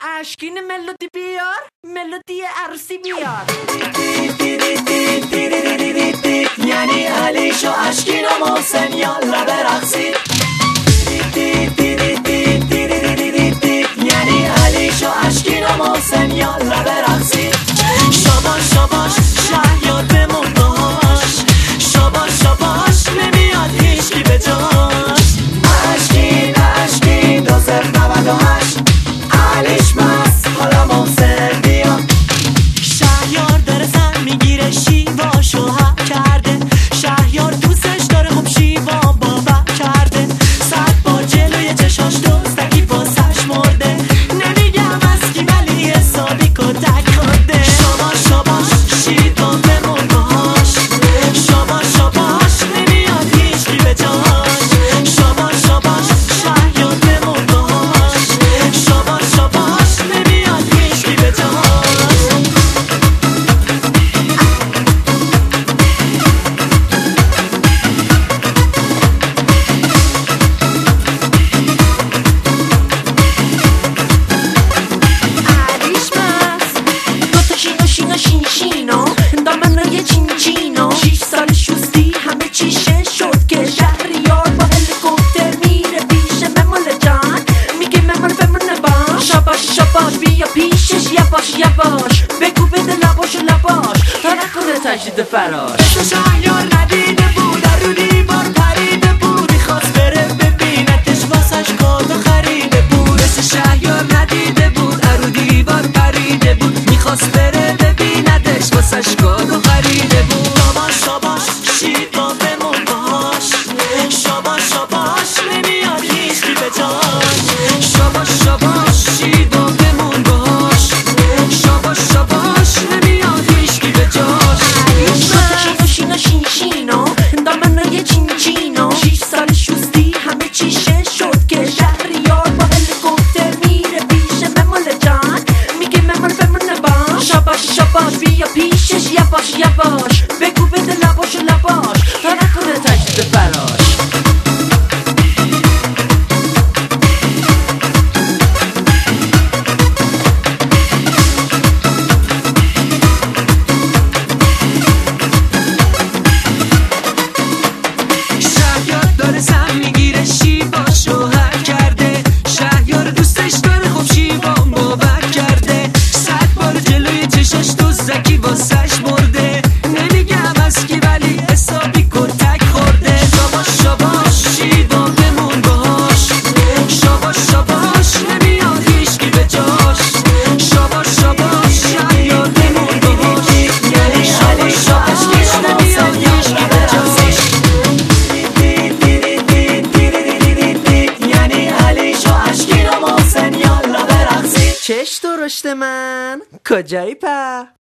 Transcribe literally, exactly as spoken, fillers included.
اشکین ملودی بیار، ملودی عروسی بیار. یعنی علیش و اشکین و محسن یالا برقصید. یعنی علیش و اشکین و محسن یالا برقصید. شاباش شاباش شهریار بمون باش، شاباش شاباش نمیاد هیچکی به جاش. اشکین اشکین دو صفر نود و هشت علیش مست حالا محسن بیا. شهریار داره زن میگیره شیواشو حق کرده، شهریار دوستش داره خب شیوا باور کرده. صد بار جلوی چشاش دزدکی واسش مرده، نمیگم از کی ولی حسابی کتک خورده. شاباش شاباش شیوا بمون باش، شاباش شاباش نمیاد هیچکی به جاش. شاباش شاباش شهریار بمون باش، شاباش شاباش نمیاد هیچکی به جاش. علیش مست دوتا شینو شینو شین شینو دامنای چین چینو. شیش سال شوستی همه چیشه شد که شهریار با هلیکوپتر میره پیش ممال جان، میگه ممال بمونه باش. شاباش شاباش بیا پیشش یواش یواش، بگو بده لباشو لباش تا نکنه تجدید فراش. مثل شهریار ندیده بود، در رو دیوار پریده بود، میخواست بره ببینتش واسش کادو خریده بود. مثل شهریار ندیده بود، در رو دیوار پریده بود، میخواست بره ببینتش واسش کادو خریده بود. شاباش شاباش شیوا بمون باش، شاباش شاباش نمیاد هیچکی به جاش. شاباش شاباش شیوا بمون باش، شاباش شاباش نمیاد هیچکی به جاش. دوتا شینو شینو شین شینو دامنای چین چینو. شیش سال شوستی همه چیشه شد که شهریار با هلیکوپتر میره پیش ممال جان، میگه ممال بمونه باش. شاباش شاباش بیا پیشش یواش یواش، بگو بده لباشو لباش تا نکنه تجدید فراش. شهریار داره زن میگیره شیواشو حق کرده، شهریار دوستش داره خب شیوا باور کرده. صد بار جلوی چشاش دزدکی واسش مرده، نمیگم از کی ولی حسابی کتک خورده. شاباش شاباش شیوا بمون باش، شاباش شاباش نمیاد هیچکی به جاش. شاباش شاباش شهریار بمون باش، یعنی شاباش شاباش نمیاد هیچکی به جاش. یعنی علیش و اشکین و محسن یالا برقصید. چش درشت من کجایی په؟